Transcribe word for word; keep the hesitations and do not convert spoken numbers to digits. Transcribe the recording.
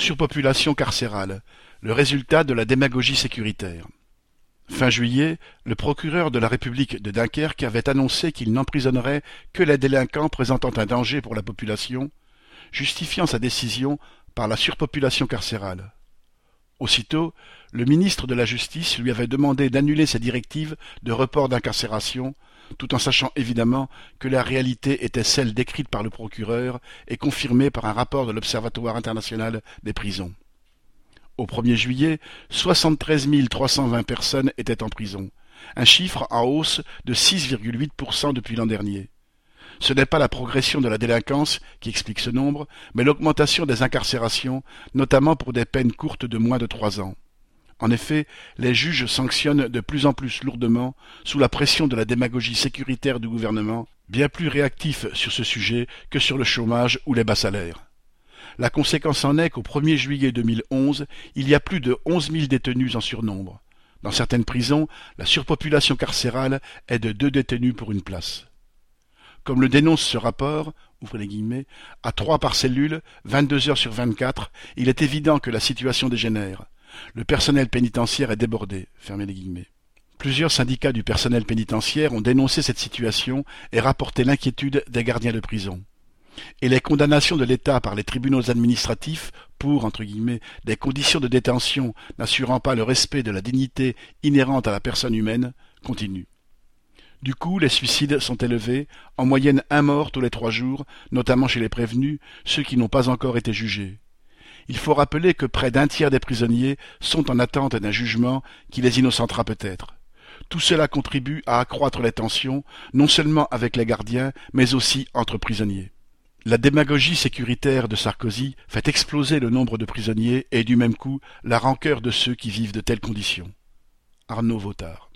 Surpopulation carcérale, le résultat de la démagogie sécuritaire. Fin juillet, le procureur de la République de Dunkerque avait annoncé qu'il n'emprisonnerait que les délinquants présentant un danger pour la population, justifiant sa décision par la surpopulation carcérale. Aussitôt, le ministre de la Justice lui avait demandé d'annuler ses directives de report d'incarcération, tout en sachant évidemment que la réalité était celle décrite par le procureur et confirmée par un rapport de l'Observatoire international des prisons. Au premier juillet, soixante-treize mille trois cent vingt personnes étaient en prison, un chiffre en hausse de six virgule huit pour cent depuis l'an dernier. Ce n'est pas la progression de la délinquance qui explique ce nombre, mais l'augmentation des incarcérations, notamment pour des peines courtes de moins de trois ans. En effet, les juges sanctionnent de plus en plus lourdement sous la pression de la démagogie sécuritaire du gouvernement, bien plus réactif sur ce sujet que sur le chômage ou les bas salaires. La conséquence en est qu'au premier juillet deux mille onze, il y a plus de onze mille détenus en surnombre. Dans certaines prisons, la surpopulation carcérale est de deux détenus pour une place. Comme le dénonce ce rapport, ouvrez les guillemets, à trois par cellule, vingt-deux heures sur vingt-quatre, il est évident que la situation dégénère. Le personnel pénitentiaire est débordé, fermez les guillemets. Plusieurs syndicats du personnel pénitentiaire ont dénoncé cette situation et rapporté l'inquiétude des gardiens de prison. Et les condamnations de l'État par les tribunaux administratifs pour, entre guillemets, des conditions de détention n'assurant pas le respect de la dignité inhérente à la personne humaine, continuent. Du coup, les suicides sont élevés, en moyenne un mort tous les trois jours, notamment chez les prévenus, ceux qui n'ont pas encore été jugés. Il faut rappeler que près d'un tiers des prisonniers sont en attente d'un jugement qui les innocentera peut-être. Tout cela contribue à accroître les tensions, non seulement avec les gardiens, mais aussi entre prisonniers. La démagogie sécuritaire de Sarkozy fait exploser le nombre de prisonniers et du même coup la rancœur de ceux qui vivent de telles conditions. Arnaud Vautard.